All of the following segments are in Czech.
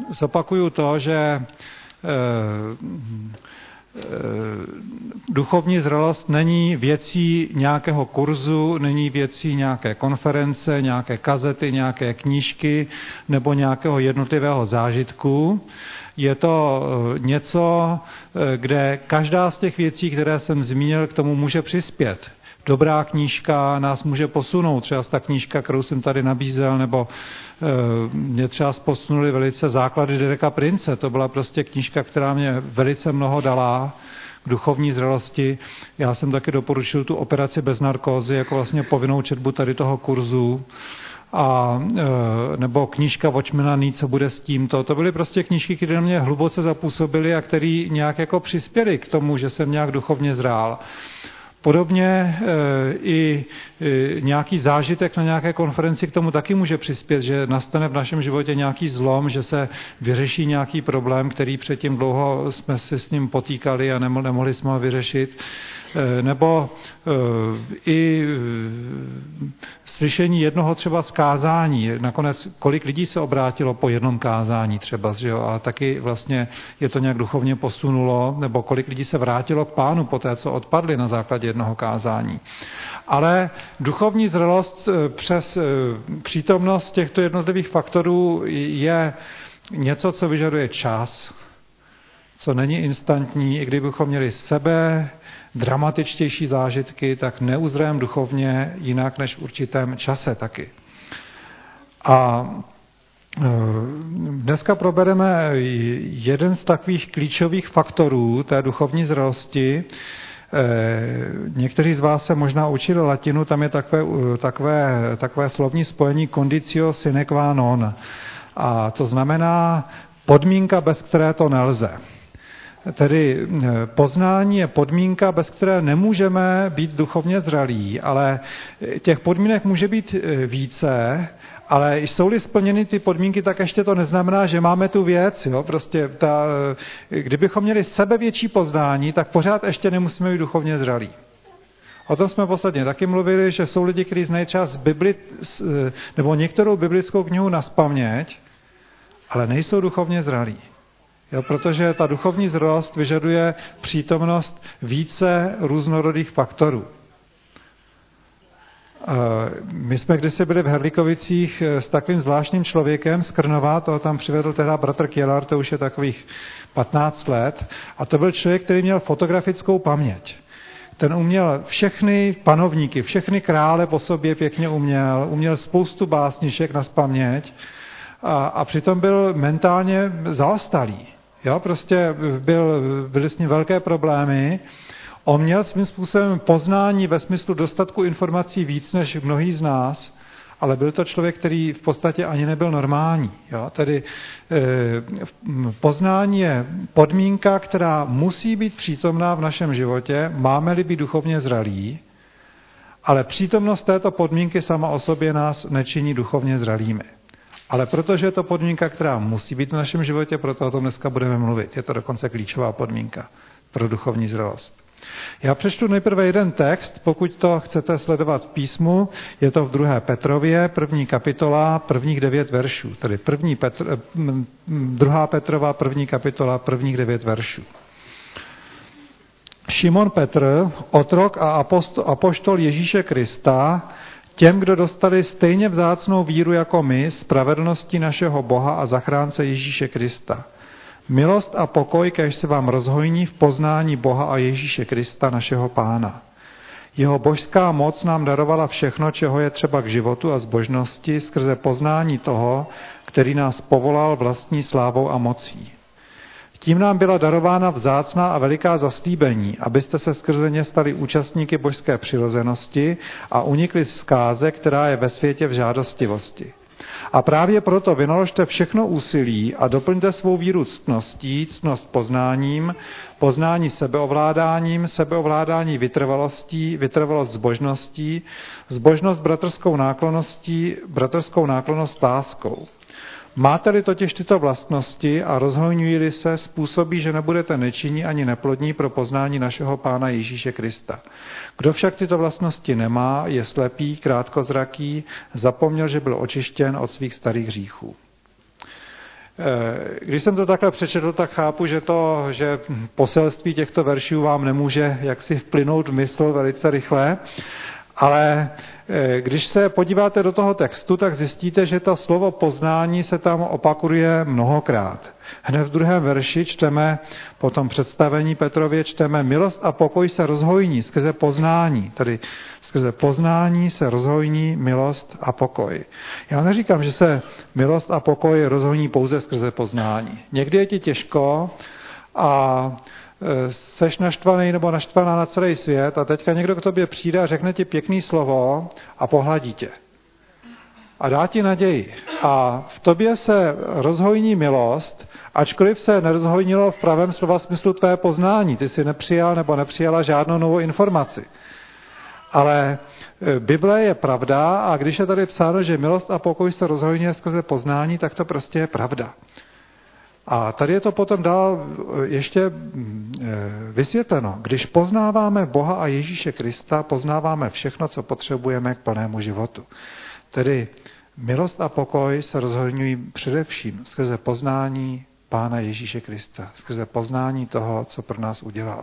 zopakuju to, že duchovní zralost není věcí nějakého kurzu, není věcí nějaké konference, nějaké kazety, nějaké knížky nebo nějakého jednotlivého zážitku. Je to něco, kde každá z těch věcí, které jsem zmínil, k tomu může přispět. Dobrá knížka nás může posunout, třeba ta knížka, kterou jsem tady nabízel, nebo mě třeba posunuli velice základy Dereka Prince. To byla prostě knížka, která mě velice mnoho dala k duchovní zralosti. Já jsem taky doporučil tu Operaci bez narkózy jako vlastně povinnou četbu tady toho kurzu. A nebo knížka Watchmana Nee, co bude s tímto. To byly prostě knížky, které na mě hluboce zapůsobily a které nějak jako přispěly k tomu, že jsem nějak duchovně zrál. Podobně i nějaký zážitek na nějaké konferenci k tomu taky může přispět, že nastane v našem životě nějaký zlom, že se vyřeší nějaký problém, který předtím dlouho jsme se s ním potýkali a nemohli jsme ho vyřešit. Nebo i slyšení jednoho třeba z kázání. Nakonec, kolik lidí se obrátilo po jednom kázání třeba, že jo? A taky vlastně je to nějak duchovně posunulo, nebo kolik lidí se vrátilo k Pánu po té, co odpadli na základě jednoho kázání. Ale duchovní zralost přes přítomnost těchto jednotlivých faktorů je něco, co vyžaduje čas, co není instantní. I kdybychom měli sebe dramatičtější zážitky, tak neuzrajeme duchovně jinak než v určitém čase taky. A dneska probereme jeden z takových klíčových faktorů té duchovní zralosti. Někteří z vás se možná učili latinu, tam je takové slovní spojení conditio sine qua non. A to znamená podmínka, bez které to nelze. Tedy poznání je podmínka, bez které nemůžeme být duchovně zralí, ale těch podmínek může být více, ale jsou-li splněny ty podmínky, tak ještě to neznamená, že máme tu věc. Jo? Prostě kdybychom měli sebevětší poznání, tak pořád ještě nemusíme být duchovně zralí. O tom jsme posledně taky mluvili, že jsou lidi, kteří znají třeba z Bibli, nebo některou biblickou knihu nazpaměť, ale nejsou duchovně zralí. Jo, protože ta duchovní zralost vyžaduje přítomnost více různorodých faktorů. My jsme kdysi byli v Herlikovicích s takovým zvláštním člověkem z Krnova, toho tam přivedl teda bratr Kielar, to už je takových 15 let, a to byl člověk, který měl fotografickou paměť. Ten uměl všechny panovníky, všechny krále po sobě pěkně uměl spoustu básniček nazpaměť a přitom byl mentálně zaostalý. Jo, prostě byly s ním velké problémy. On měl svým způsobem poznání ve smyslu dostatku informací víc než mnohý z nás, ale byl to člověk, který v podstatě ani nebyl normální. Jo? Tedy poznání je podmínka, která musí být přítomná v našem životě, máme-li být duchovně zralí, ale přítomnost této podmínky sama o sobě nás nečiní duchovně zralými. Ale protože je to podmínka, která musí být v našem životě, proto o tom dneska budeme mluvit. Je to dokonce klíčová podmínka pro duchovní zralost. Já přečtu nejprve jeden text, pokud to chcete sledovat v písmu, je to v 2. Petrově, 1. kapitola, prvních 9 veršů, tedy 2. Petrova, 1. kapitola, prvních 9 veršů. Šimon Petr, otrok a apoštol Ježíše Krista, těm, kdo dostali stejně vzácnou víru jako my, spravedlností našeho Boha a zachránce Ježíše Krista. Milost a pokoj, kéž se vám rozhojní v poznání Boha a Ježíše Krista, našeho Pána. Jeho božská moc nám darovala všechno, čeho je třeba k životu a zbožnosti, skrze poznání toho, který nás povolal vlastní slávou a mocí. Tím nám byla darována vzácná a veliká zaslíbení, abyste se skrze ně stali účastníky božské přirozenosti a unikli zkáze, která je ve světě v žádostivosti. A právě proto vynaložte všechno úsilí a doplňte svou víru ctností, ctnost poznáním, poznání sebeovládáním, sebeovládání vytrvalostí, vytrvalost zbožností, zbožnost bratrskou náklonností, bratrskou náklonnost láskou. Máte-li totiž tyto vlastnosti a rozhojňují-li se, způsobí, že nebudete nečinní ani neplodní pro poznání našeho Pána Ježíše Krista. Kdo však tyto vlastnosti nemá, je slepý, krátkozraký, zapomněl, že byl očištěn od svých starých hříchů. Když jsem to takhle přečetl, tak chápu, že poselství těchto veršů vám nemůže jaksi vplynout v mysl velice rychle, ale když se podíváte do toho textu, tak zjistíte, že to slovo poznání se tam opakuje mnohokrát. Hned v 2. verši čteme, po tom představení Petrově čteme, milost a pokoj se rozhojní skrze poznání. Tedy skrze poznání se rozhojní milost a pokoj. Já neříkám, že se milost a pokoj rozhojní pouze skrze poznání. Někdy je ti těžko a seš naštvaný nebo naštvaná na celý svět a teďka někdo k tobě přijde a řekne ti pěkný slovo a pohladí tě. A dá ti naději. A v tobě se rozhojní milost, ačkoliv se nerozhojnilo v pravém slova smyslu tvé poznání. Ty jsi nepřijal nebo nepřijala žádnou novou informaci. Ale Bible je pravda a když je tady psáno, že milost a pokoj se rozhojňuje skrze poznání, tak to prostě je pravda. A tady je to potom dál ještě vysvětleno. Když poznáváme Boha a Ježíše Krista, poznáváme všechno, co potřebujeme k plnému životu. Tedy milost a pokoj se rozhojňují především skrze poznání Pána Ježíše Krista, skrze poznání toho, co pro nás udělal.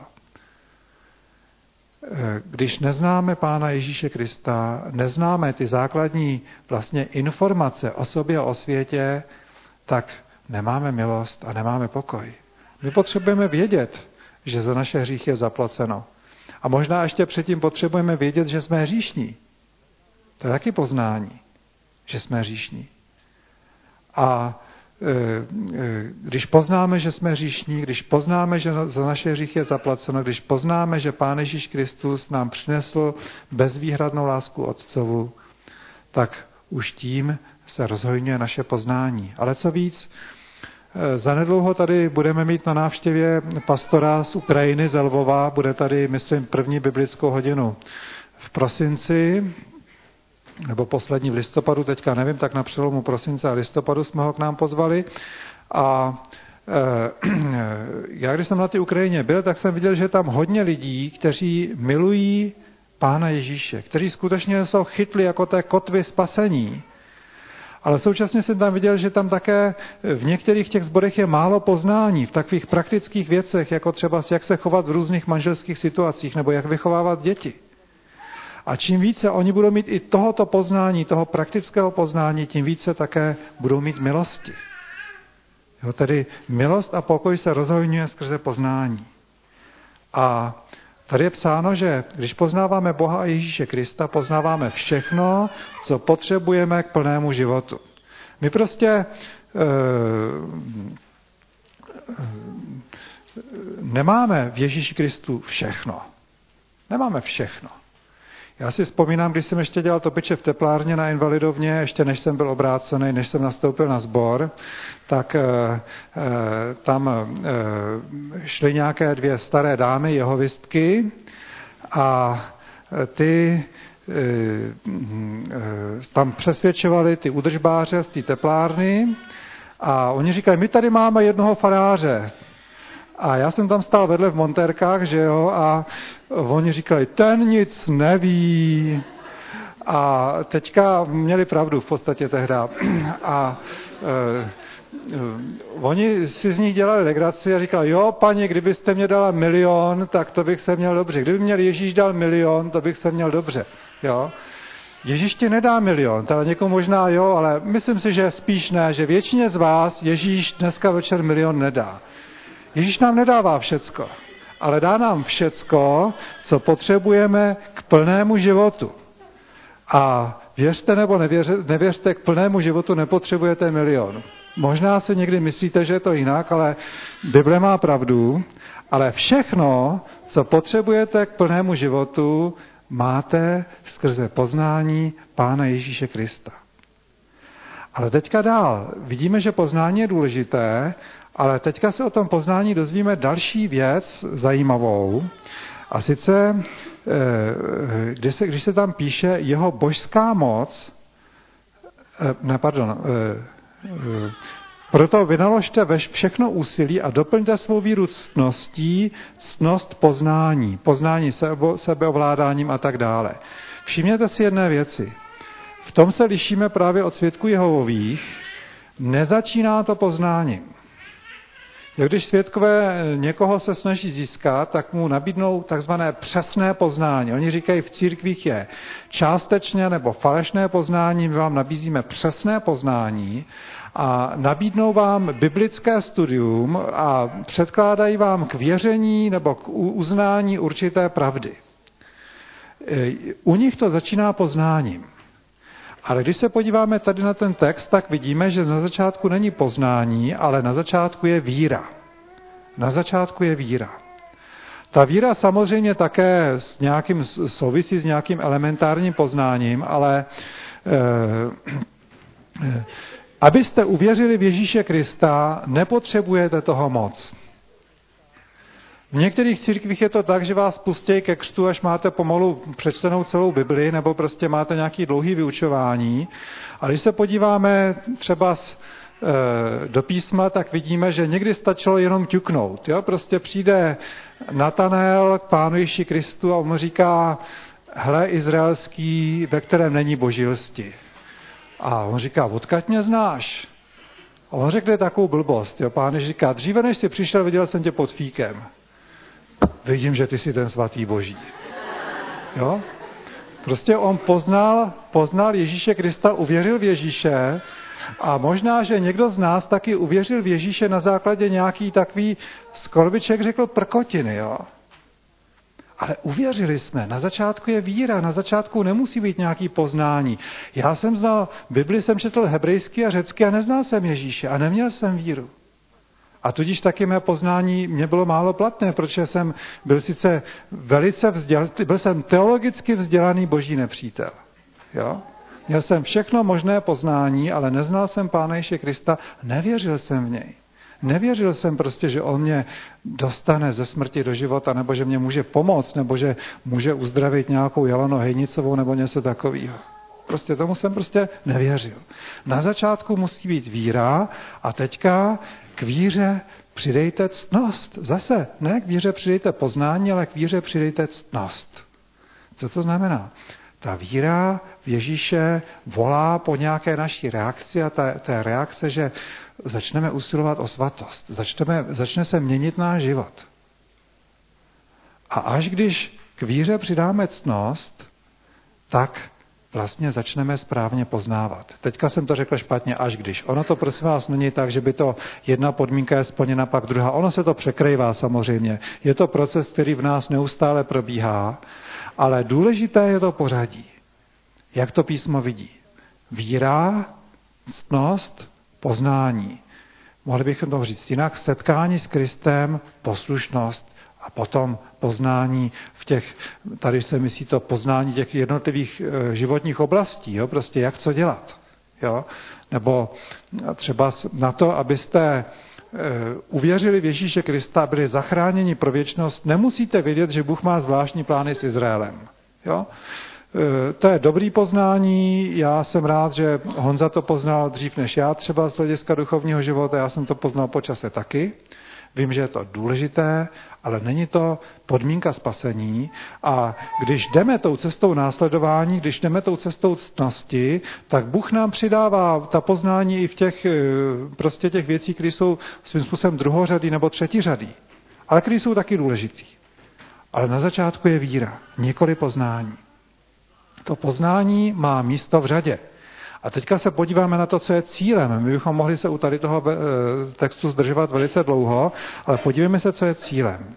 Když neznáme Pána Ježíše Krista, neznáme ty základní vlastně informace o sobě a o světě, tak nemáme milost a nemáme pokoj. My potřebujeme vědět, že za naše hříchy je zaplaceno. A možná ještě předtím potřebujeme vědět, že jsme hříšní. To je taky poznání, že jsme hříšní. A když poznáme, že jsme hříšní, když poznáme, že za naše hříchy je zaplaceno, když poznáme, že Pán Ježíš Kristus nám přinesl bezvýhradnou lásku Otcovu, tak už tím se rozhojňuje naše poznání. Ale co víc, zanedlouho tady budeme mít na návštěvě pastora z Ukrajiny, z Lvova, bude tady, myslím, první biblickou hodinu v prosinci, nebo poslední v listopadu, teďka nevím, tak na přelomu prosince a listopadu jsme ho k nám pozvali. A já, když jsem na té Ukrajině byl, tak jsem viděl, že je tam hodně lidí, kteří milují Pána Ježíše, kteří skutečně jsou chytli jako té kotvy spasení. Ale současně jsem tam viděl, že tam také v některých těch sborech je málo poznání v takových praktických věcech, jako třeba jak se chovat v různých manželských situacích nebo jak vychovávat děti. A čím více oni budou mít i tohoto poznání, toho praktického poznání, tím více také budou mít milosti. Jo, tedy milost a pokoj se rozhojňuje skrze poznání. A tady je psáno, že když poznáváme Boha a Ježíše Krista, poznáváme všechno, co potřebujeme k plnému životu. My prostě nemáme v Ježíši Kristu všechno. Nemáme všechno. Já si vzpomínám, když jsem ještě dělal topiče v teplárně na Invalidovně, ještě než jsem byl obrácený, než jsem nastoupil na sbor, tak tam šly nějaké 2 staré dámy, jehovistky, a ty tam přesvědčovali ty údržbáře z té teplárny a oni říkali, my tady máme jednoho faráře. A já jsem tam stál vedle v montérkách, že jo, a oni říkali, ten nic neví. A teďka měli pravdu v podstatě tehda. A oni si z nich dělali legraci a říkali, jo, paní, kdybyste mě dala 1 000 000, tak to bych se měl dobře. Kdyby měl Ježíš dal 1 000 000, to bych se měl dobře. Jo. Ježíš ti nedá 1 000 000, ale někomu možná jo, ale myslím si, že spíš ne, že většině z vás Ježíš dneska večer 1 000 000 nedá. Ježíš nám nedává všecko, ale dá nám všecko, co potřebujeme k plnému životu. A věřte nebo nevěřte, k plnému životu nepotřebujete 1 000 000. Možná si někdy myslíte, že je to jinak, ale Bible má pravdu, ale všechno, co potřebujete k plnému životu, máte skrze poznání Pána Ježíše Krista. Ale teďka dál. Vidíme, že poznání je důležité, ale teďka se o tom poznání dozvíme další věc zajímavou. A sice, když se tam píše jeho božská moc, proto vynaložte všechno úsilí a doplňte svou víru ctností, ctnost poznání sebeovládáním a tak dále. Všimněte si jedné věci. V tom se lišíme právě od svědků Jehovových. Nezačíná to poznáním. Jak když svědkové někoho se snaží získat, tak mu nabídnou takzvané přesné poznání. Oni říkají, v církvích je částečné nebo falešné poznání, my vám nabízíme přesné poznání a nabídnou vám biblické studium a předkládají vám k věření nebo k uznání určité pravdy. U nich to začíná poznáním. Ale když se podíváme tady na ten text, tak vidíme, že na začátku není poznání, ale na začátku je víra. Na začátku je víra. Ta víra samozřejmě také souvisí s nějakým elementárním poznáním, ale abyste uvěřili v Ježíše Krista, nepotřebujete toho moc. V některých církvích je to tak, že vás pustí ke křtu, až máte pomalu přečtenou celou Bibli, nebo prostě máte nějaký dlouhý vyučování. A když se podíváme třeba do písma, tak vidíme, že někdy stačilo jenom ťuknout. Jo? Prostě přijde Natanael k Pánu Ježíši Kristu a on mu říká, hle izraelský, ve kterém není božilsti. A on říká, odkud mě znáš? A on řekne takovou blbost. Jo? Pán Ježíš říká, dříve než jsi přišel, viděl jsem tě pod fíkem. Vidím, že ty jsi ten svatý Boží. Jo? Prostě on poznal Ježíše Krista, uvěřil v Ježíše a možná, že někdo z nás taky uvěřil v Ježíše na základě nějaký takový, skoro by člověk řekl, prkotiny. Jo? Ale uvěřili jsme. Na začátku je víra, na začátku nemusí být nějaký poznání. Já jsem znal, Bibli jsem četl hebrejsky a řecky a neznal jsem Ježíše a neměl jsem víru. A tudíž taky mé poznání mě bylo málo platné, protože jsem byl sice velice vzdělaný, byl jsem teologicky vzdělaný boží nepřítel. Jo? Měl jsem všechno možné poznání, ale neznal jsem Pána Ježíše Krista, nevěřil jsem v něj. Nevěřil jsem prostě, že on mě dostane ze smrti do života, nebo že mě může pomoct, nebo že může uzdravit nějakou Jelenu Hejnicovou, nebo něco takového. Prostě tomu jsem prostě nevěřil. Na začátku musí být víra a teďka k víře přidejte ctnost. Zase, ne k víře přidejte poznání, ale k víře přidejte ctnost. Co to znamená? Ta víra v Ježíše volá po nějaké naší reakci a ta reakce, že začneme usilovat o svatost. Začne se měnit náš život. A až když k víře přidáme ctnost, tak vlastně začneme správně poznávat. Teďka jsem to řekl špatně, až když. Ono to prosím vás není tak, že by to jedna podmínka je splněna, pak druhá. Ono se to překrývá samozřejmě. Je to proces, který v nás neustále probíhá, ale důležité je to pořadí. Jak to písmo vidí? Víra, ctnost, poznání. Mohli bychom to říct jinak, setkání s Kristem, poslušnost a potom poznání tady se myslí to poznání těch jednotlivých životních oblastí, jo? Prostě jak co dělat. Jo? Nebo třeba na to, abyste uvěřili v Ježíše Krista a byli zachráněni pro věčnost, nemusíte vědět, že Bůh má zvláštní plány s Izraelem. Jo? To je dobrý poznání, já jsem rád, že Honza to poznal dřív než já, třeba z hlediska duchovního života, já jsem to poznal po čase taky. Vím, že je to důležité, ale není to podmínka spasení. A když jdeme tou cestou následování, když jdeme tou cestou ctnosti, tak Bůh nám přidává ta poznání i v těch věcí, které jsou svým způsobem druhořadý nebo třetiřadý, ale které jsou taky důležitý. Ale na začátku je víra, nikoli poznání. To poznání má místo v řadě. A teďka se podíváme na to, co je cílem. My bychom mohli se u tady toho textu zdržovat velice dlouho, ale podívejme se, co je cílem.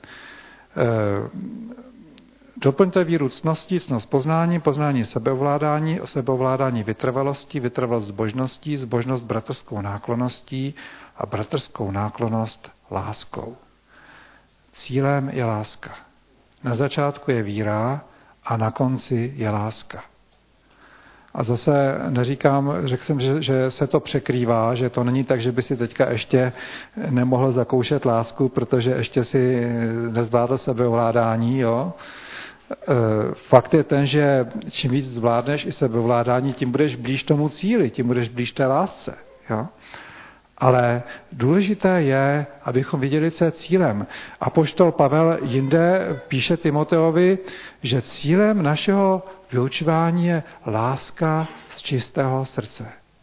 Doplňte víru ctností, ctnost poznání, poznání sebeovládání, sebeovládání vytrvalosti, vytrvalost zbožností, zbožnost bratrskou náklonností a bratrskou náklonnost láskou. Cílem je láska. Na začátku je víra a na konci je láska. A zase řekl jsem, že se to překrývá, že to není tak, že by si teďka ještě nemohl zakoušet lásku, protože ještě si nezvládl sebeovládání. Jo? Fakt je ten, že čím víc zvládneš i sebeovládání, tím budeš blíž tomu cíli, tím budeš blíž té lásce. Jo? Ale důležité je, abychom viděli, co je cílem. Apoštol Pavel jinde píše Timoteovi, že cílem našeho vyučování je láska z čistého srdce.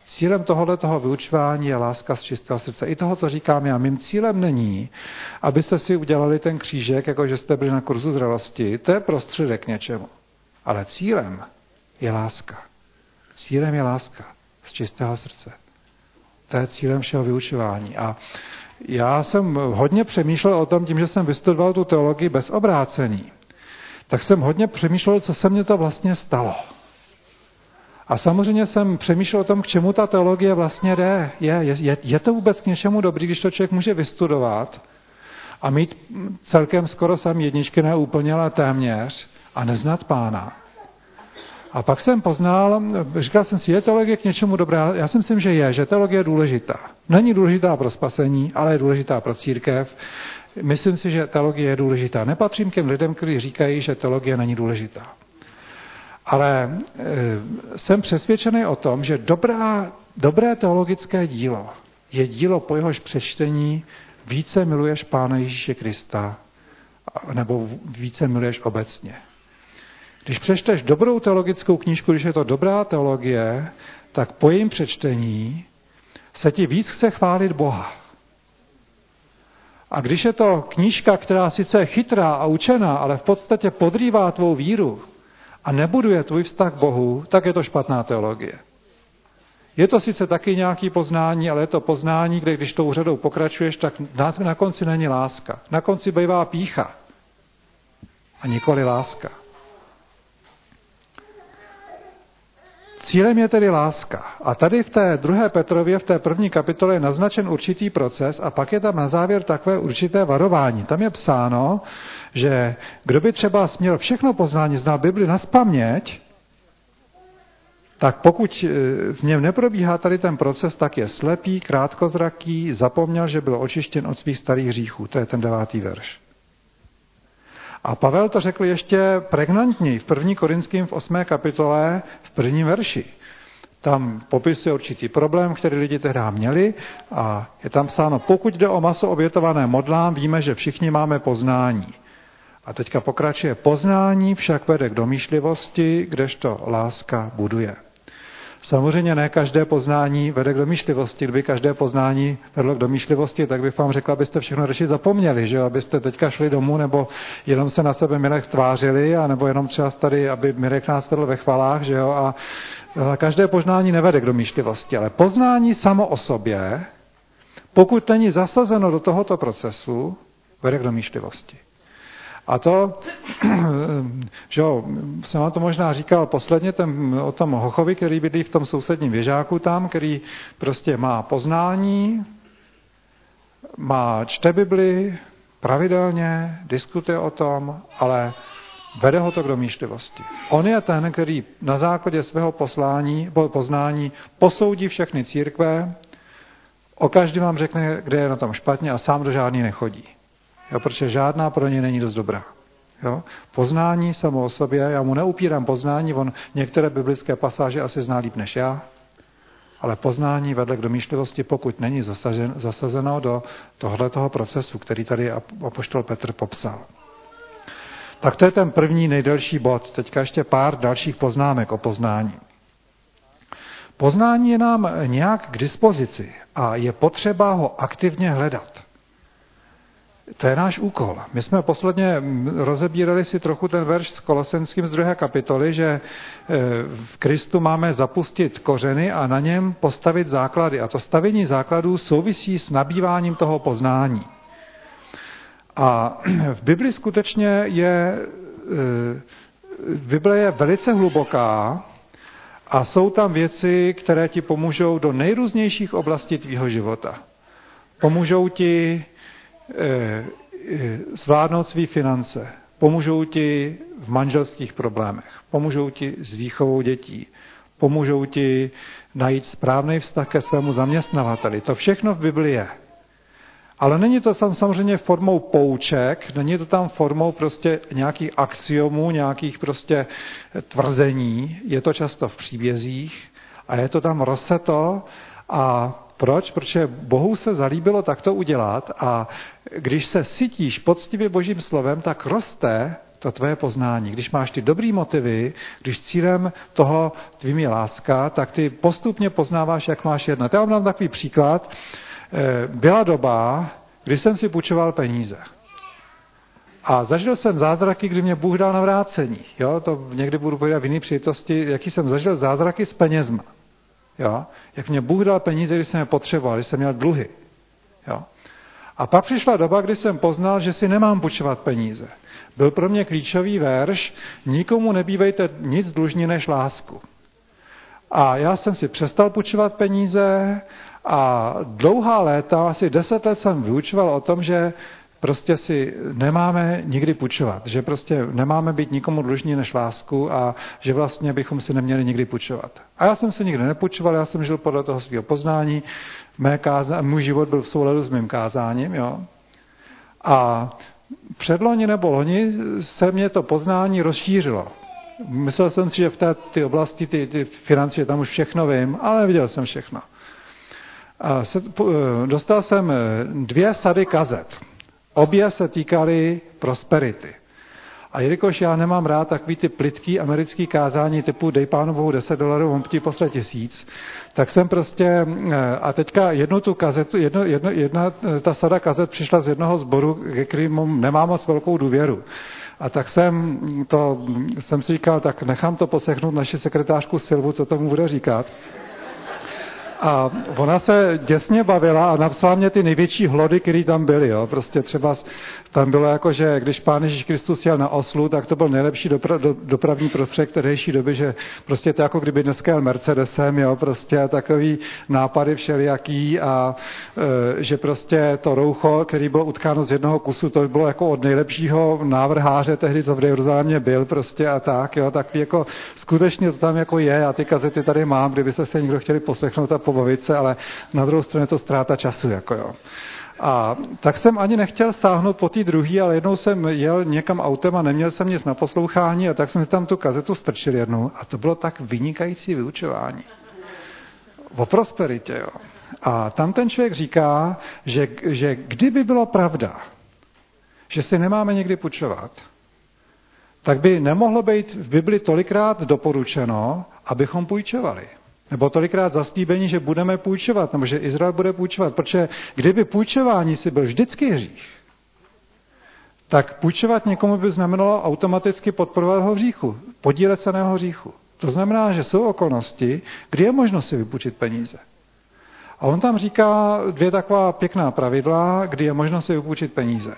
Cílem tohoto vyučování je láska z čistého srdce. I toho, co říkám já. Mým cílem není, abyste si udělali ten křížek, jako že jste byli na kurzu zralosti. To je prostředek k něčemu. Ale cílem je láska. Cílem je láska z čistého srdce. To je cílem všeho vyučování. A já jsem hodně přemýšlel o tom, tím, že jsem vystudoval tu teologii bez obrácení, tak jsem hodně přemýšlel, co se mně to vlastně stalo. A samozřejmě jsem přemýšlel o tom, k čemu ta teologie vlastně jde. Je to vůbec k něčemu dobrý, když to člověk může vystudovat a mít celkem skoro samý jedničky, ne úplně, ale téměř, a neznat Pána. A pak jsem poznal, říkal jsem si, je teologie k něčemu dobrá? Já si myslím, že teologie je důležitá. Není důležitá pro spasení, ale je důležitá pro církev. Myslím si, že teologie je důležitá. Nepatřím k těm lidem, kteří říkají, že teologie není důležitá. Ale jsem přesvědčený o tom, že dobré teologické dílo je dílo, po jehož přečtení více miluješ Pána Ježíše Krista, nebo více miluješ obecně. Když přečteš dobrou teologickou knížku, když je to dobrá teologie, tak po jejím přečtení se ti víc chce chválit Boha. A když je to knížka, která sice je chytrá a učená, ale v podstatě podrývá tvou víru a nebuduje tvůj vztah k Bohu, tak je to špatná teologie. Je to sice taky nějaké poznání, ale je to poznání, kde když tou řadou pokračuješ, tak na konci není láska. Na konci bývá pýcha a nikoli láska. Cílem je tedy láska. A tady v té 2. Petrově, v té 1. kapitole je naznačen určitý proces a pak je tam na závěr takové určité varování. Tam je psáno, že kdo by třeba směl všechno poznání, znal Bibli nazpaměť, tak pokud v něm neprobíhá tady ten proces, tak je slepý, krátkozraký, zapomněl, že byl očištěn od svých starých hříchů. To je ten 9. verš. A Pavel to řekl ještě pregnantněji v 1. Korinským v 8. kapitole v 1. verši. Tam popisuje určitý problém, který lidi tehdy měli a je tam psáno, pokud jde o maso obětované modlám, víme, že všichni máme poznání. A teďka pokračuje, poznání však vede k domýšlivosti, kdežto láska buduje. Samozřejmě ne každé poznání vede k domýšlivosti. Kdyby každé poznání vedlo k domýšlivosti, tak bych vám řekl, abyste všechno radši zapomněli, že abyste teďka šli domů, nebo jenom se na sebe Mirek tvářili, anebo jenom třeba tady, aby Mirek nás vedl ve chvalách, že jo. A každé poznání nevede k domýšlivosti, ale poznání samo o sobě, pokud není zasazeno do tohoto procesu, vede k domýšlivosti. A to, že jo, jsem vám to možná říkal posledně o tom Hochovi, který bydlí v tom sousedním věžáku tam, který prostě má poznání, čte Bibli pravidelně, diskutuje o tom, ale vede ho to k domýšlivosti. On je ten, který na základě svého poznání posoudí všechny církve, o každý vám řekne, kde je na tom špatně a sám do žádný nechodí. Jo, protože žádná pro ně není dost dobrá. Jo? Poznání samo o sobě, já mu neupírám poznání, on některé biblické pasáže asi zná líp než já, ale poznání vedle k domýšlivosti, pokud není zasazeno do tohoto procesu, který tady apoštol Petr popsal. Tak to je ten první nejdelší bod. Teďka ještě pár dalších poznámek o poznání. Poznání je nám nějak k dispozici a je potřeba ho aktivně hledat. To je náš úkol. My jsme posledně rozebírali si trochu ten verš s Kolosenským z 2. kapitoly, že v Kristu máme zapustit kořeny a na něm postavit základy. A to stavění základů souvisí s nabýváním toho poznání. A v Bibli skutečně Bible je velice hluboká a jsou tam věci, které ti pomůžou do nejrůznějších oblastí tvýho života. Pomůžou ti zvládnout svý finance, pomůžou ti v manželských problémech, pomůžou ti s výchovou dětí, pomůžou ti najít správný vztah ke svému zaměstnavateli. To všechno v Bibli je. Ale není to tam samozřejmě formou pouček, není to tam formou prostě nějakých axiomů, nějakých prostě tvrzení, je to často v příbězích a je to tam rozseto a proč? Protože Bohu se zalíbilo takto udělat a když se sytíš poctivě Božím slovem, tak roste to tvoje poznání. Když máš ty dobrý motivy, když cílem toho tvým je láska, tak ty postupně poznáváš, jak máš jednat. Já vám dám takový příklad. Byla doba, kdy jsem si půjčoval peníze. A zažil jsem zázraky, kdy mě Bůh dal na vrácení. Jo? To někdy budu povídat v jiné příležitosti, jaký jsem zažil zázraky s penězma. Jo? Jak mě Bůh dal peníze, když jsem je potřeboval, když jsem měl dluhy. Jo? A pak přišla doba, kdy jsem poznal, že si nemám půjčovat peníze. Byl pro mě klíčový verš, nikomu nebývejte nic dlužní než lásku. A já jsem si přestal půjčovat peníze a dlouhá léta, asi 10 let jsem vyučoval o tom, že prostě si nemáme nikdy půjčovat, že prostě nemáme být nikomu dlužní než lásku a že vlastně bychom si neměli nikdy půjčovat. A já jsem si nikdy nepůjčoval, já jsem žil podle toho svého poznání, můj život byl v souladu s mým kázáním. Jo? A předloni nebo loni se mě to poznání rozšířilo. Myslel jsem si, že v té oblasti ty financie, tam už všechno vím, ale neviděl jsem všechno. Dostal jsem 2 sady kazet. Obě se týkaly prosperity. A jelikož já nemám rád takový ty plytký americký kázání typu dej Pánu Bohu $10, on ti posle 1000, tak jsem prostě, a teďka jednu tu kazetu, jedna ta sada kazet přišla z jednoho sboru, ke kterému nemám moc velkou důvěru. A tak jsem si říkal, tak nechám to poslechnout naši sekretářku Silvu, co tomu bude říkat. A ona se děsně bavila a napsala mě ty největší hlody, které tam byly. Jo. Prostě třeba tam bylo jako, že když Pán Ježíš Kristus jel na oslu, tak to byl nejlepší dopravní prostředek tehdejší doby, že prostě to jako kdyby dneska jel Mercedesem, jo, prostě takový nápady všelijaký a že prostě to roucho, který bylo utkáno z jednoho kusu, to bylo jako od nejlepšího návrháře tehdy, co v Jeruzalémě byl prostě a tak, jo, tak jako skutečně to tam jako je, já ty kazety tady mám, kdybyste se někdo chtěli poslechnout a pobavit se, ale na druhou stranu je to ztráta času, jako jo. A tak jsem ani nechtěl sáhnout po té druhé, ale jednou jsem jel někam autem a neměl jsem nic na poslouchání a tak jsem si tam tu kazetu strčil jednou a to bylo tak vynikající vyučování. O prosperitě, jo. A tam ten člověk říká, že kdyby bylo pravda, že si nemáme někdy půjčovat, tak by nemohlo být v Bibli tolikrát doporučeno, abychom půjčovali. Nebo tolikrát zaslíbení, že budeme půjčovat, nebo že Izrael bude půjčovat. Protože kdyby půjčování si byl vždycky hřích, tak půjčovat někomu by znamenalo automaticky podporovat jeho hříchu, podílet se na jeho hříchu. To znamená, že jsou okolnosti, kdy je možno si vypůjčit peníze. A on tam říká 2 taková pěkná pravidla, kdy je možno si vypůjčit peníze.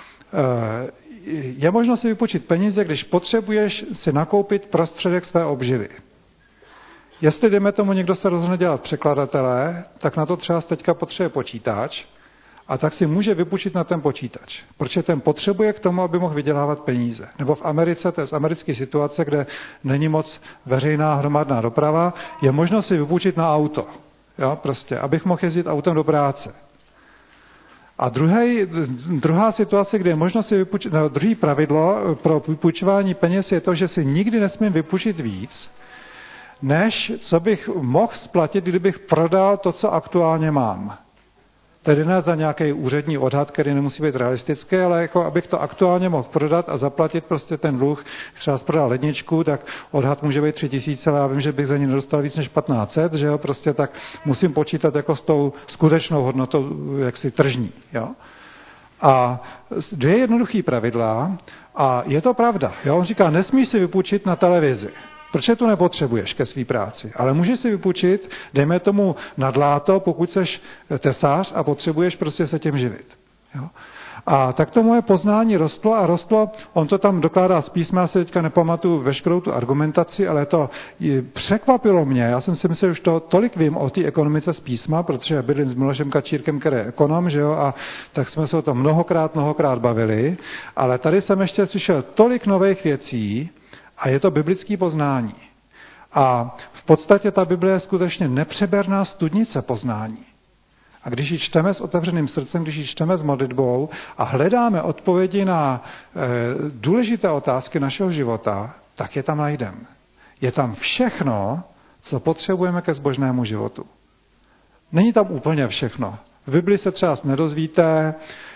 Je možno si vypůjčit peníze, když potřebuješ si nakoupit prostředek své obživy. Jestli, dejme tomu, někdo se rozhodne dělat překladatele, tak na to třeba teďka potřebuje počítač a tak si může vypůjčit na ten počítač, protože ten potřebuje k tomu, aby mohl vydělávat peníze. Nebo v Americe, to je z americké situace, kde není moc veřejná hromadná doprava, je možno si vypůjčit na auto, jo, prostě, abych mohl jezdit autem do práce. A druhá situace, kde je možno si vypůjčit, druhý pravidlo pro vypůjčování peněz je to, že si nikdy nesmím vypůjčit víc, než co bych mohl splatit, kdybych prodal to, co aktuálně mám. Tedy ne za nějaký úřední odhad, který nemusí být realistický, ale jako abych to aktuálně mohl prodat a zaplatit prostě ten dluh. Třeba prodal ledničku, tak odhad může být 3000, ale já vím, že bych za ní nedostal víc než 1500, že jo, prostě tak musím počítat jako s tou skutečnou hodnotou, jaksi tržní, jo. A 2 jednoduchý pravidla a je to pravda, jo. On říká, nesmíš si vypůjčit na televizi. Protože to nepotřebuješ ke své práci. Ale můžeš si vypůjčit, dejme tomu nadláto, pokud seš tesař a potřebuješ prostě se tím živit. Jo? A tak to moje poznání rostlo a rostlo, on to tam dokládá z písma, já si teďka nepamatuju veškerou tu argumentaci, ale to překvapilo mě, já jsem si myslel, že už to tolik vím o té ekonomice z písma, protože bydlím s Milošem Kačírkem, který je ekonom, že jo, a tak jsme se o tom mnohokrát bavili, ale tady jsem ještě slyšel tolik nových věcí, a je to biblické poznání. A v podstatě ta Bible je skutečně nepřeberná studnice poznání. A když ji čteme s otevřeným srdcem, když ji čteme s modlitbou a hledáme odpovědi na důležité otázky našeho života, tak je tam najdeme. Je tam všechno, co potřebujeme ke zbožnému životu. Není tam úplně všechno. V Bibli se třeba nedozvíte,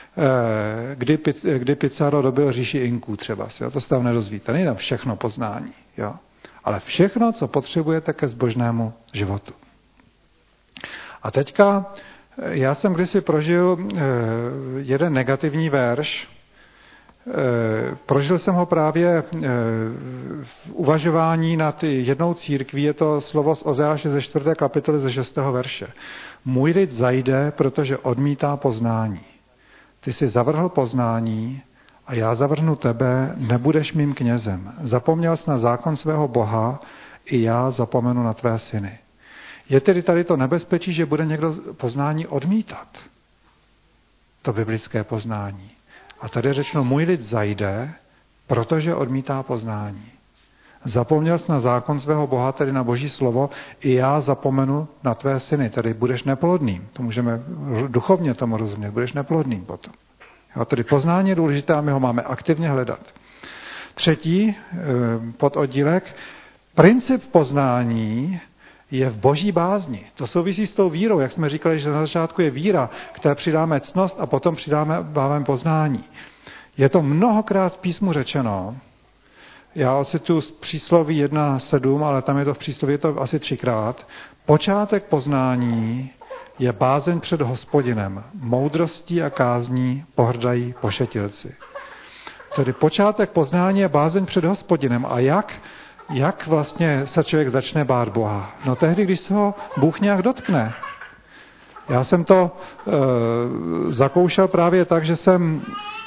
kdy Pizarro dobil říši Inků třeba. To se tam nedozvíte. Není tam všechno poznání. Jo? Ale všechno, co potřebujete ke zbožnému životu. A teďka já jsem kdysi prožil jeden negativní verš. Prožil jsem ho právě v uvažování nad jednou církví, je to slovo z Ozeáše ze 4. kapitoly ze 6. verše. Můj lid zajde, protože odmítá poznání. Ty jsi zavrhl poznání a já zavrhnu tebe, nebudeš mým knězem. Zapomněl jsi na zákon svého Boha, i já zapomenu na tvé syny. Je tedy tady to nebezpečí, že bude někdo poznání odmítat. To biblické poznání. A tady je řečeno, můj lid zajde, protože odmítá poznání. Zapomněl jsi na zákon svého Boha, tedy na Boží slovo, i já zapomenu na tvé syny, tedy budeš neplodným. To můžeme duchovně tomu rozumět, budeš neplodným potom. Jo, tedy poznání je důležité a my ho máme aktivně hledat. Třetí pododdílek, princip poznání je v Boží bázni. To souvisí s tou vírou, jak jsme říkali, že na začátku je víra, které přidáme ctnost a potom přidáme poznání. Je to mnohokrát v písmu řečeno. Já ocituju z přísloví 1.7, ale tam je to v přísloví to asi 3krát. Počátek poznání je bázeň před Hospodinem. Moudrostí a kázní pohrdají pošetilci. Tedy počátek poznání je bázeň před Hospodinem. A jak vlastně se člověk začne bát Boha? No tehdy, když se ho Bůh nějak dotkne. Já jsem to zakoušel právě tak, že jsem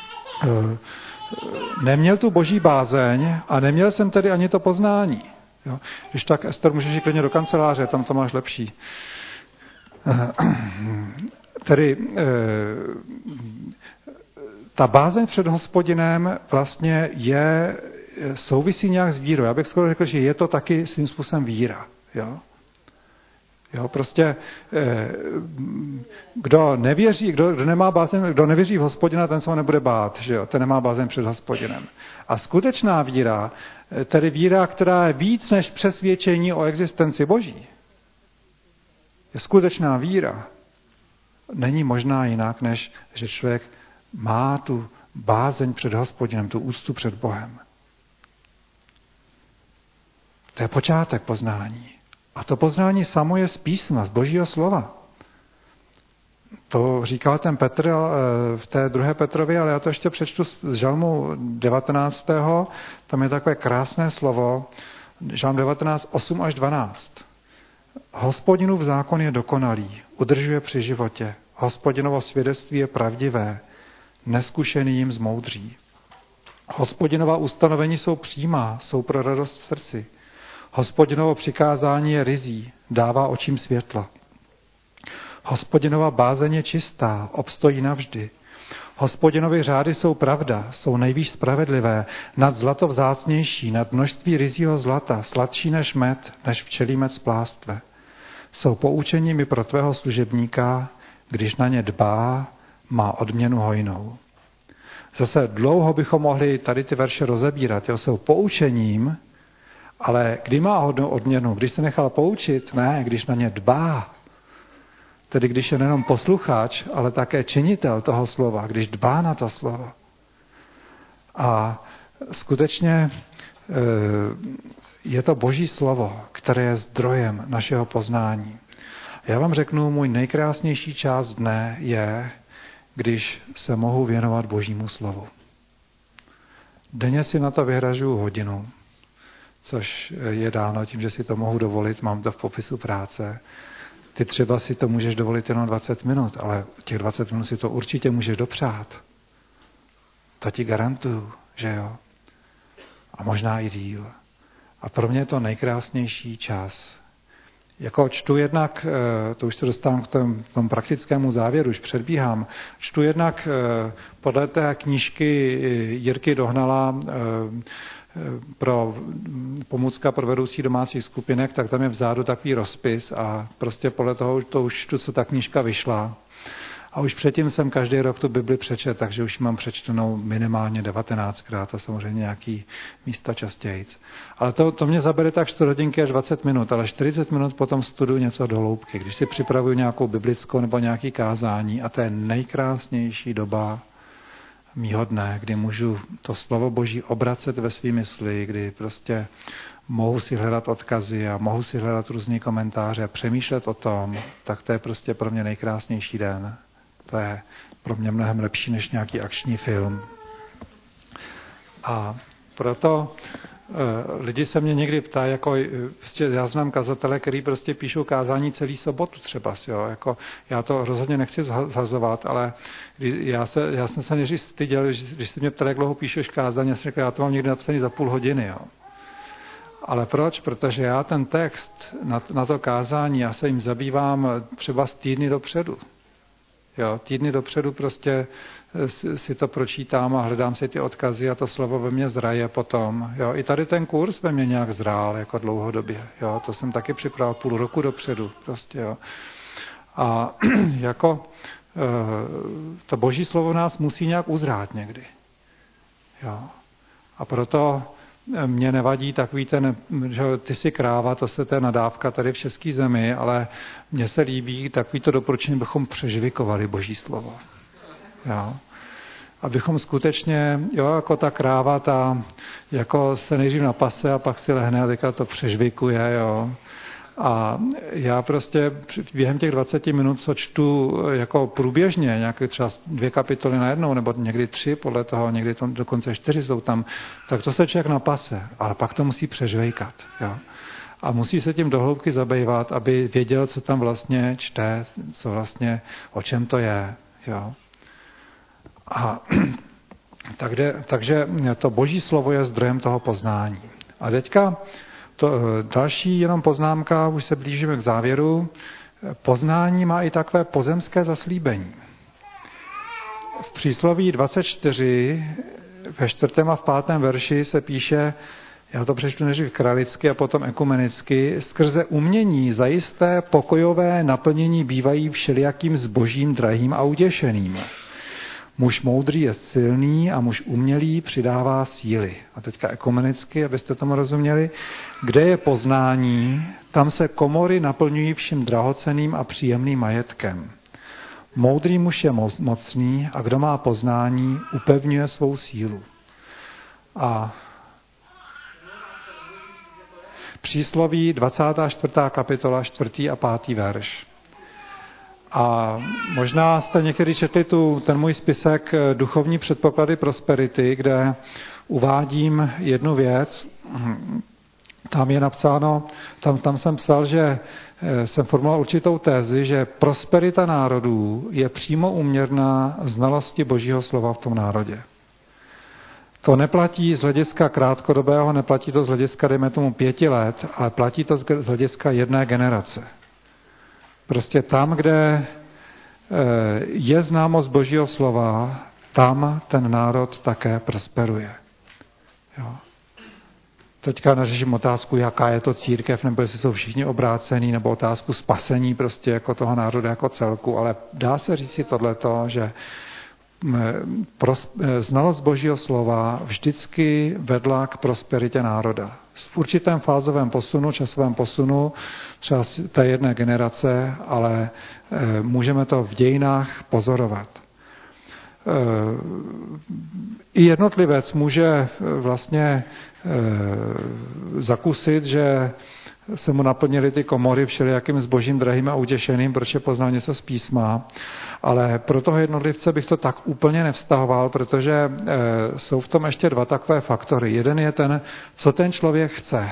neměl tu boží bázeň a neměl jsem tedy ani to poznání. Jo? Když tak, Ester, můžeš jít klidně do kanceláře, tam to máš lepší. Tedy ta bázeň před Hospodinem vlastně souvisí nějak s vírou. Já bych skoro řekl, že je to taky svým způsobem víra. Jo, prostě kdo nevěří, kdo nevěří v Hospodina, ten se ho nebude bát, že jo? Ten nemá bázeň před Hospodinem. A skutečná víra, tedy víra, která je víc než přesvědčení o existenci Boží, je skutečná víra. Není možná jinak, než že člověk má tu bázeň před Hospodinem, tu úctu před Bohem. To je počátek poznání. A to poznání samo je z písma, z Božího slova. To říkal ten Petr v té 2. Petrově, ale já to ještě přečtu z Žalmu 19. Tam je takové krásné slovo. Žalm 19, 8 až 12. Hospodinův zákon je dokonalý, udržuje při životě. Hospodinovo svědectví je pravdivé, neskušený jim zmoudří. Hospodinova ustanovení jsou přímá, jsou pro radost v srdci. Hospodinovo přikázání je ryzí, dává očím světlo. Hospodinova bázeň je čistá, obstojí navždy. Hospodinovi řády jsou pravda, jsou nejvýš spravedlivé, nad zlato vzácnější, nad množství ryzího zlata, sladší než med, než včelí med z plástve. Jsou poučeními pro tvého služebníka, když na ně dbá, má odměnu hojnou. Zase dlouho bychom mohli tady ty verše rozebírat. Jsou poučením, ale kdy má hodnou odměnu? Když se nechal poučit? Ne, když na ně dbá. Tedy když je nejenom posluchač, ale také činitel toho slova, když dbá na to slovo. A skutečně je to Boží slovo, které je zdrojem našeho poznání. Já vám řeknu, můj nejkrásnější část dne je, když se mohu věnovat Božímu slovu. Denně si na to vyhražuju hodinu, což je dáno tím, že si to mohu dovolit, mám to v popisu práce. Ty třeba si to můžeš dovolit jenom 20 minut, ale těch 20 minut si to určitě můžeš dopřát. To ti garantuju, že jo. A možná i díl. A pro mě je to nejkrásnější čas. Jako čtu jednak, to už se dostávám k tomu praktickému závěru, už předbíhám, čtu jednak podle té knížky Jirky Dohnala pro pomůcka pro vedoucí domácích skupinek, tak tam je vzadu takový rozpis a prostě podle toho to už čtu, co ta knížka vyšla. A už předtím jsem každý rok tu Bibli přečet, takže už mám přečtenou minimálně 19krát a samozřejmě nějaký místa častějc. Ale to mě zabere tak 4 hodinky až 20 minut, ale 40 minut potom studuju něco do hloubky. Když si připravuju nějakou biblickou nebo nějaký kázání a to je nejkrásnější doba mýho dne, kdy můžu to slovo Boží obracet ve svý mysli, kdy prostě mohu si hledat odkazy a mohu si hledat různé komentáře a přemýšlet o tom, tak to je prostě pro mě nejkrásnější den. To je pro mě mnohem lepší než nějaký akční film. A proto lidi se mě někdy ptají, jako já znám kazatele, který prostě píšou kázání celý sobotu třeba, jo, jako já to rozhodně nechci zhazovat, ale já jsem se nejdřív styděl, když se mě ptali, jak dlouho píšeš kázání, já jsem řekl, já to mám někdy napsaný za půl hodiny, jo. Ale proč? Protože já ten text na to kázání, já se jim zabývám třeba z týdny dopředu. Jo, týdny dopředu prostě si to pročítám a hledám si ty odkazy a to slovo ve mně zraje potom. Jo, i tady ten kurz ve mně nějak zrál jako dlouhodobě. Jo, to jsem taky připravil půl roku dopředu. Prostě, jo. A jako to Boží slovo nás musí nějak uzrát někdy. Jo. A proto mě nevadí takový ten, že ty jsi kráva, to je nadávka tady v české zemi, ale mně se líbí takový to doporučení, bychom přežvikovali Boží slovo. Jo. Abychom skutečně, jo, jako ta kráva, ta jako se nejdřív napase a pak si lehne a teďka to přežvikuje, jo. A já prostě během těch 20 minut, co čtu jako průběžně, nějaké třeba 2 kapitoly najednou, nebo někdy 3 podle toho, někdy to dokonce 4 jsou tam, tak to se člověk napase, ale pak to musí přežvejkat. Jo? A musí se tím dohloubky zabývat, aby věděl, co tam vlastně čte, co vlastně, o čem to je. Jo? A takže to Boží slovo je zdrojem toho poznání. A teďka další jenom poznámka, už se blížíme k závěru. Poznání má i takové pozemské zaslíbení. V přísloví 24, ve 4. a v 5. verši se píše, já to přečtu nejdřív kralicky a potom ekumenicky, skrze umění zajisté pokojové naplnění bývají všelijakým zbožím drahým a utěšeným. Muž moudrý je silný a muž umělý přidává síly. A teďka ekumenicky, abyste tomu rozuměli. Kde je poznání, tam se komory naplňují vším drahocenným a příjemným majetkem. Moudrý muž je mocný a kdo má poznání, upevňuje svou sílu. A přísloví 24. kapitola, 4. a 5. verš. A možná jste někteří četli ten můj spisek Duchovní předpoklady prosperity, kde uvádím jednu věc. Tam je napsáno, tam jsem psal, že jsem formuloval určitou tézi, že prosperita národů je přímo úměrná znalosti Božího slova v tom národě. To neplatí z hlediska krátkodobého, neplatí to z hlediska, dejme tomu 5 let, ale platí to z hlediska 1 generace. Prostě tam, kde je známost Božího slova, tam ten národ také prosperuje. Jo. Teďka neřeším otázku, jaká je to církev, nebo jestli jsou všichni obrácení, nebo otázku spasení prostě jako toho národa jako celku, ale dá se říct si tohleto, že znalost Božího slova vždycky vedla k prosperitě národa. V určitém fázovém posunu, časovém posunu, třeba té 1 generace, ale můžeme to v dějinách pozorovat. I jednotlivec může vlastně zakusit, že se mu naplnily ty komory všelijakým zbožím drahým a utěšeným, protože poznal něco z písma. Ale pro toho jednotlivce bych to tak úplně nevztahoval, protože jsou v tom ještě 2 takové faktory. Jeden je ten, co ten člověk chce.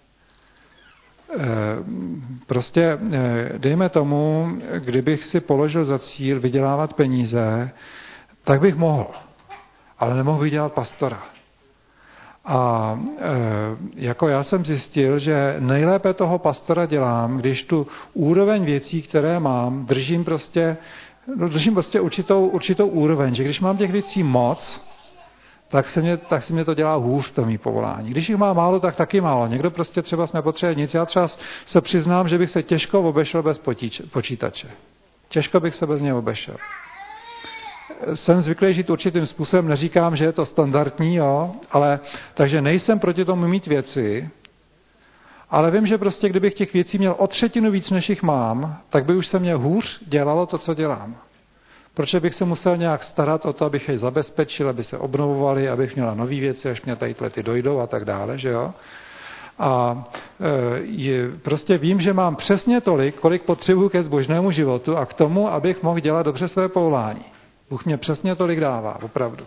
Prostě dejme tomu, kdybych si položil za cíl vydělávat peníze, tak bych mohl, ale nemohl vydělat pastora. A jako já jsem zjistil, že nejlépe toho pastora dělám, když tu úroveň věcí, které mám, držím prostě určitou úroveň, že když mám těch věcí moc, tak se mě to dělá hůř v tom mý povolání. Když jich má málo, tak taky málo. Někdo prostě třeba nepotřebuje nic. Já třeba se přiznám, že bych se těžko obešel bez počítače. Těžko bych se bez něj obešel. Jsem zvyklý žít určitým způsobem, neříkám, že je to standardní, jo, ale takže nejsem proti tomu mít věci, ale vím, že prostě kdybych těch věcí měl o 1/3 víc, než jich mám, tak by už se mě hůř dělalo to, co dělám. Proč bych se musel nějak starat o to, abych je zabezpečil, aby se obnovovali, abych měla nový věci, až mě tady ty dojdou a tak dále, že jo? A prostě vím, že mám přesně tolik, kolik potřebuji ke zbožnému životu a k tomu, abych mohl dělat dobře své povolání. Bůh mě přesně tolik dává, opravdu.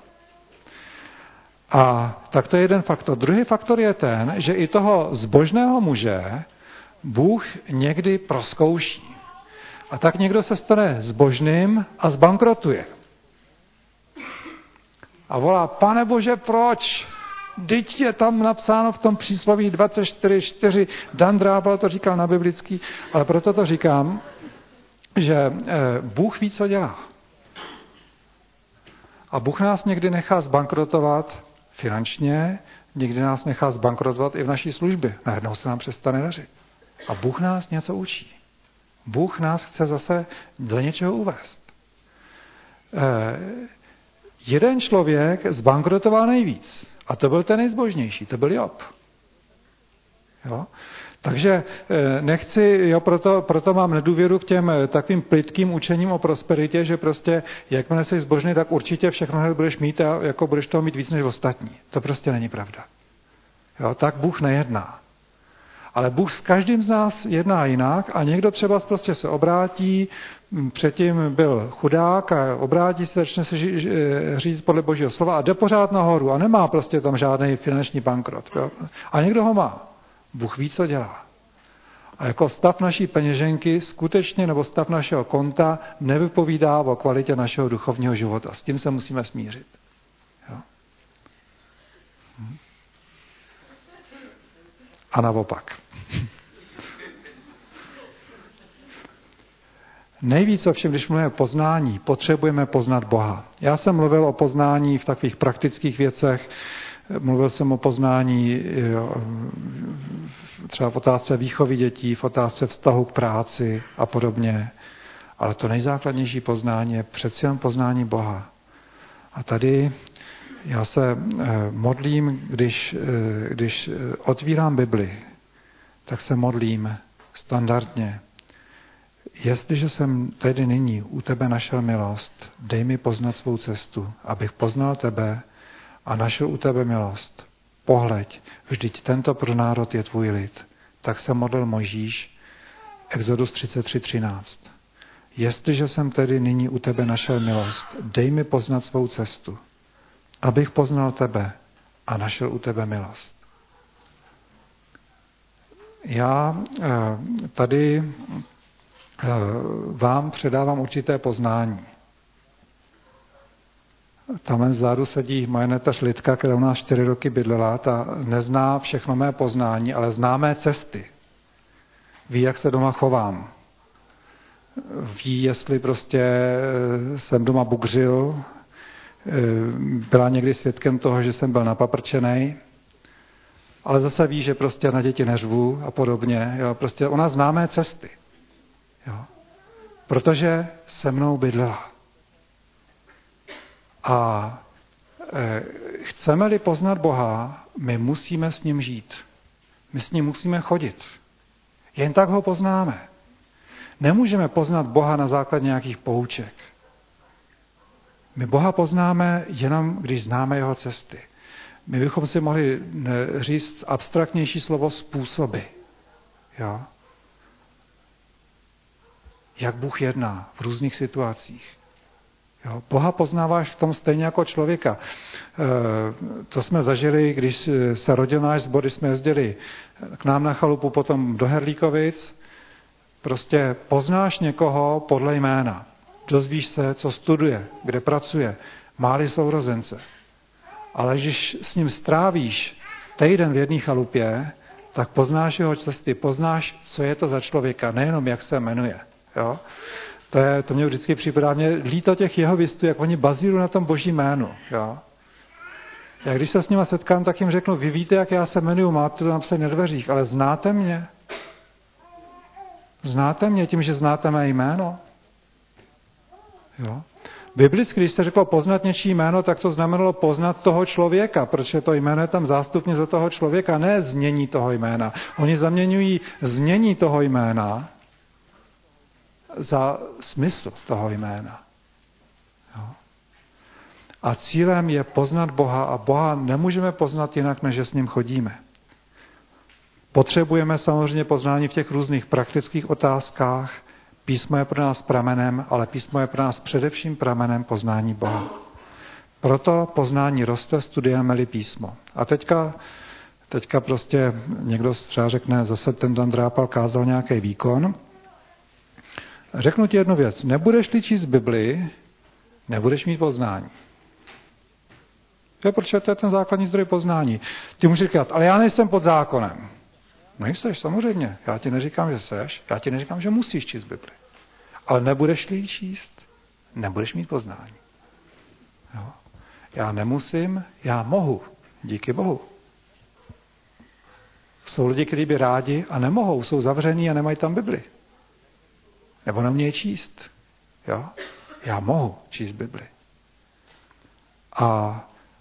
A tak to je jeden faktor. Druhý faktor je ten, že i toho zbožného muže Bůh někdy prozkouší. A tak někdo se stane zbožným a zbankrotuje. A volá, Pane Bože, proč? Vždyť je tam napsáno v tom přísloví 24:4. Dan Drábal to říkal na biblický, ale proto to říkám, že Bůh ví, co dělá. A Bůh nás někdy nechá zbankrotovat finančně, někdy nás nechá zbankrotovat i v naší službě. Najednou se nám přestane dařit. A Bůh nás něco učí. Bůh nás chce zase do něčeho uvést. Jeden člověk zbankrotoval nejvíc. A to byl ten nejzbožnější, to byl Job. Jo? Takže nechci, proto mám nedůvěru k těm takovým plytkým učením o prosperitě, že prostě jakmile jsi zbožný, tak určitě všechno budeš mít a jako budeš toho mít víc než ostatní. To prostě není pravda. Jo? Tak Bůh nejedná. Ale Bůh s každým z nás jedná jinak a někdo třeba prostě se obrátí, předtím byl chudák a obrátí se, začne se říct podle Božího slova a jde pořád nahoru a nemá prostě tam žádný finanční bankrot. Jo? A někdo ho má. Bůh ví, co dělá. A jako stav naší peněženky skutečně, nebo stav našeho konta nevypovídá o kvalitě našeho duchovního života. S tím se musíme smířit. Jo? A naopak. Nejvíc ovšem, když mluvíme o poznání, potřebujeme poznat Boha. Já jsem mluvil o poznání v takových praktických věcech, mluvil jsem o poznání třeba v otázce výchovy dětí, v otázce vztahu k práci a podobně. Ale to nejzákladnější poznání je přeci jen poznání Boha. A tady já se modlím, když otvírám Bibli, tak se modlím standardně. Jestliže jsem tedy nyní u tebe našel milost, dej mi poznat svou cestu, abych poznal tebe a našel u tebe milost. Pohleď, vždyť tento pronárod je tvůj lid. Tak se modlil Mojžíš, Exodus 33:13. Jestliže jsem tedy nyní u tebe našel milost, dej mi poznat svou cestu, abych poznal tebe a našel u tebe milost. Já tady vám předávám určité poznání. Tam vzadu sedí moje netař Lidka, která u nás 4 roky bydlela, ta nezná všechno mé poznání, ale zná mé cesty. Ví, jak se doma chovám. Ví, jestli prostě jsem doma bugřil, byla někdy svědkem toho, že jsem byl napaprčenej, ale zase ví, že prostě na děti neřvu a podobně. Jo, prostě ona zná mé cesty. Jo, protože se mnou bydlela. A chceme-li poznat Boha, my musíme s ním žít. My s ním musíme chodit. Jen tak ho poznáme. Nemůžeme poznat Boha na základě nějakých pouček. My Boha poznáme jenom, když známe jeho cesty. My bychom si mohli říct abstraktnější slovo způsoby. Jo? Jak Bůh jedná v různých situacích. Jo? Boha poznáváš v tom stejně jako člověka. To jsme zažili, když se rodil náš sbor, když jsme jezdili k nám na chalupu, potom do Herlíkovic. Prostě poznáš někoho podle jména. Dozvíš se, co studuje, kde pracuje, má-li sourozence. Ale když s ním strávíš týden v jedné chalupě, tak poznáš jeho cesty, poznáš, co je to za člověka, nejenom jak se jmenuje. Jo? To mě vždycky připadá, mě líto těch jehovistů, jak oni bazírují na tom boží jménu. Jo? Já když se s nima setkám, tak jim řeknu, vy víte, jak já se jmenuju, máte to napsané na dveřích, ale znáte mě? Znáte mě tím, že znáte mé jméno? Jo? Biblicky, když se řeklo poznat něčí jméno, tak to znamenalo poznat toho člověka, protože to jméno je tam zástupně za toho člověka, ne znění toho jména. Oni zaměňují znění toho jména za smysl toho jména. A cílem je poznat Boha a Boha nemůžeme poznat jinak, než že s ním chodíme. Potřebujeme samozřejmě poznání v těch různých praktických otázkách. Písmo je pro nás pramenem, ale písmo je pro nás především pramenem poznání Boha. Proto poznání roste, studujeme-li písmo. A teďka prostě někdo třeba řekne, zase ten Dan Drápal kázal nějaký výkon. Řeknu ti jednu věc. Nebudeš-li číst Biblii, nebudeš mít poznání. Protože to je ten základní zdroj poznání. Ty můžeš říkat, ale já nejsem pod zákonem. Nejseš, samozřejmě. Já ti neříkám, že seš. Já ti neříkám, že musíš číst Bibli. Ale nebudeš-li ji číst, nebudeš mít poznání. Jo? Já nemusím, já mohu. Díky Bohu. Jsou lidi, kteří by rádi a nemohou. Jsou zavření a nemají tam Bibli. Nebo neumějí číst. Jo? Já mohu číst Bibli. A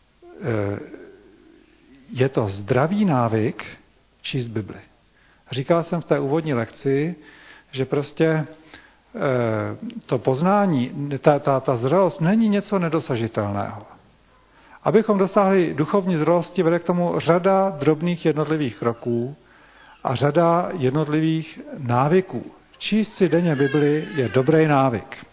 je to zdravý návyk číst Bibli. Říkal jsem v té úvodní lekci, že prostě to poznání, ta zralost není něco nedosažitelného. Abychom dosáhli duchovní zralosti, vede k tomu řada drobných jednotlivých kroků a řada jednotlivých návyků. Číst si denně Bibli je dobrý návyk.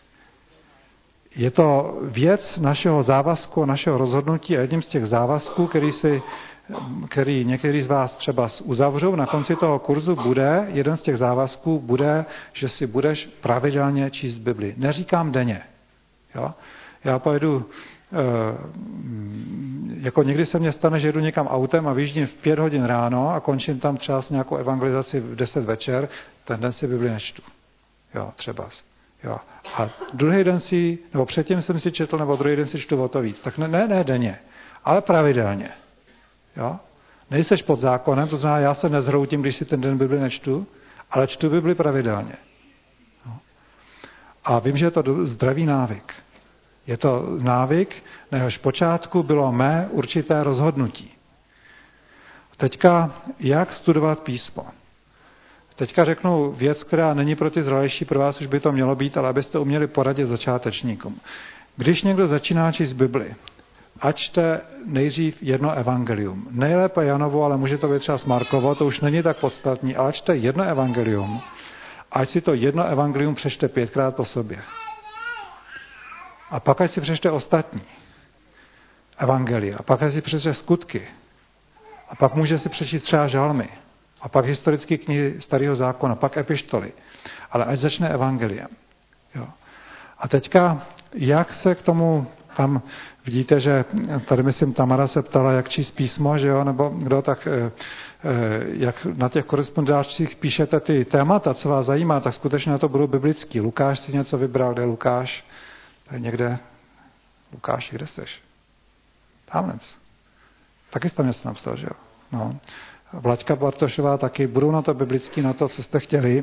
Je to věc našeho závazku, našeho rozhodnutí a jedním z těch závazků, který některý z vás třeba uzavřou, na konci toho kurzu jeden z těch závazků bude, že si budeš pravidelně číst Bibli. Neříkám denně. Jo? Já pojedu, jako někdy se mně stane, že jedu někam autem a vyjíždím v 5 hodin ráno a končím tam třeba s nějakou evangelizaci v 10 večer, ten den si Bibli nečtu. Jo, třeba. Jo. A druhý den nebo předtím jsem si četl, nebo druhý den si čtu o to víc. Tak ne denně, ale pravidelně. Jo? Nejseš pod zákonem, to znamená, já se nezhroutím, když si ten den Bibli nečtu, ale čtu Bibli pravidelně. Jo? A vím, že je to zdravý návyk. Je to návyk, na jehož počátku bylo mé určité rozhodnutí. Teďka, jak studovat písmo? Teďka řeknu věc, která není pro ty zralejší, pro vás už by to mělo být, ale abyste uměli poradit začátečníkům. Když někdo začíná číst Bibli, ať čte nejdřív jedno evangelium. Nejlépe Janovo, ale může to být třeba Markovo, to už není tak podstatný, ale čte jedno evangelium, ať si to jedno evangelium přečte 5krát po sobě. A pak ať si přečte ostatní evangelia. A pak ať si přečte skutky. A pak může si přečíst třeba žalmy. A pak historické knihy Starého zákona, pak epištoly. Ale ať začne evangeliem. Jo. A teďka, jak se k tomu tam vidíte, že tady myslím Tamara se ptala, jak číst písmo, že jo, nebo kdo, tak jak na těch korespondáčích píšete ty témata, co vás zajímá, tak skutečně na to budou biblický. Lukáš si něco vybral, kde je Lukáš? Tady někde. Lukáši, kde seš? Tamhle. Taky jsi tam něco napsal, že jo? No. Vlaďka Bartošová taky, budou na to biblický, na to, co jste chtěli.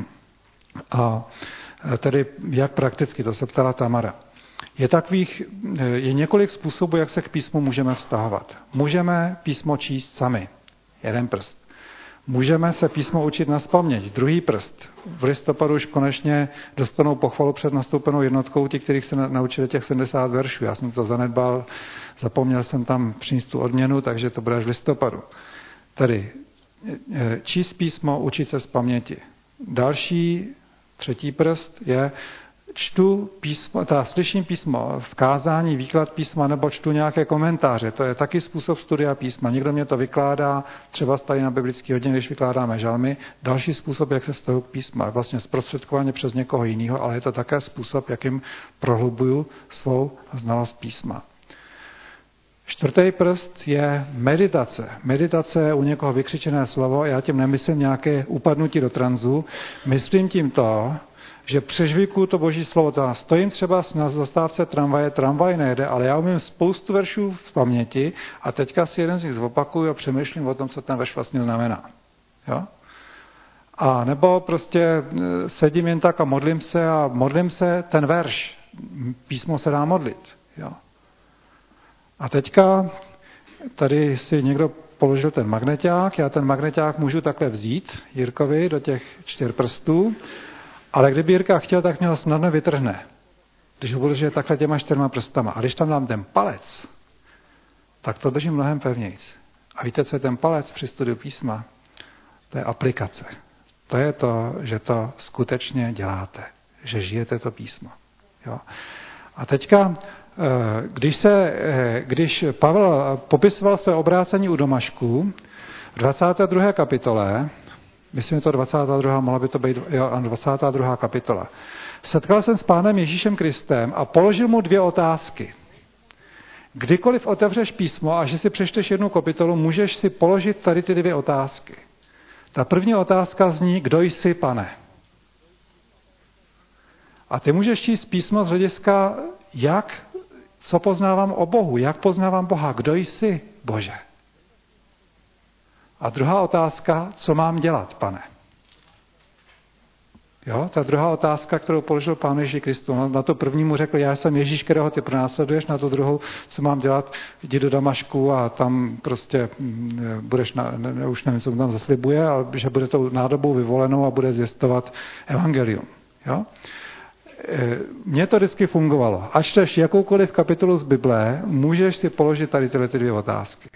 A tedy jak prakticky, to se ptala Tamara. Je několik způsobů, jak se k písmu můžeme vztahovat. Můžeme písmo číst sami. Jeden prst. Můžeme se písmo učit nazpaměť. Druhý prst. V listopadu už konečně dostanou pochvalu před nastoupenou jednotkou, ti, kterých se naučili těch 70 veršů. Já jsem to zanedbal, zapomněl jsem tam přinést tu odměnu, takže to bude až v listopadu. Tady číst písmo, učit se z paměti. Další, třetí prst je čtu písmo, slyším písmo v kázání, výklad písma nebo čtu nějaké komentáře. To je taky způsob studia písma. Někdo mě to vykládá, třeba tady na biblický hodině, když vykládáme žalmy. Další způsob, jak se vztahuji k písmu, vlastně zprostředkovaně přes někoho jiného, ale je to také způsob, jakým prohlubuju svou znalost písma. Čtvrtý prst je meditace. Meditace je u někoho vykřičené slovo, já tím nemyslím nějaké upadnutí do tranzu, myslím tím to, že přežvíkuju to boží slovo. Stojím třeba na zastávce tramvaje, tramvaj nejede, ale já umím spoustu veršů v paměti a teďka si jeden z nich zopakuju a přemýšlím o tom, co ten verš vlastně znamená. Jo? A nebo prostě sedím jen tak a modlím se ten verš. Písmo se dá modlit. Jo? A teďka tady si někdo položil ten magneťák, já ten magneťák můžu takhle vzít Jirkovi do těch 4 prstů, ale kdyby Jirka chtěl, tak mě ho snadno vytrhne. když ho budu držet takhle těma 4 prstama. A když tam dám ten palec, tak to držím mnohem pevnějc. A víte, co je ten palec při studiu písma? To je aplikace. To je to, že to skutečně děláte. Že žijete to písmo. Jo? A teďka, když Pavel popisoval své obrácení u Damašku, v 22. kapitole, myslím, že to 22. mohla by to být 22. kapitola, setkal jsem s Pánem Ježíšem Kristem a položil mu 2 otázky. Kdykoliv otevřeš písmo a že si přečteš 1 kapitolu, můžeš si položit tady ty 2 otázky. Ta první otázka zní, kdo jsi, Pane? A ty můžeš číst písmo z hlediska, co poznávám o Bohu, jak poznávám Boha, kdo jsi, Bože? A druhá otázka, co mám dělat, Pane? Jo, ta druhá otázka, kterou položil Pán Ježíš Kristus. Na to první mu řekl, já jsem Ježíš, kterého ty pronásleduješ, na to druhou, co mám dělat, jdi do Damašku a tam prostě budeš, už nevím, co tam zaslibuje, ale že bude tou nádobou vyvolenou a bude zvěstovat evangelium. Jo? Mně to vždycky fungovalo. Až čteš jakoukoliv kapitolu z Bible, můžeš si položit tady tyhle 2 otázky.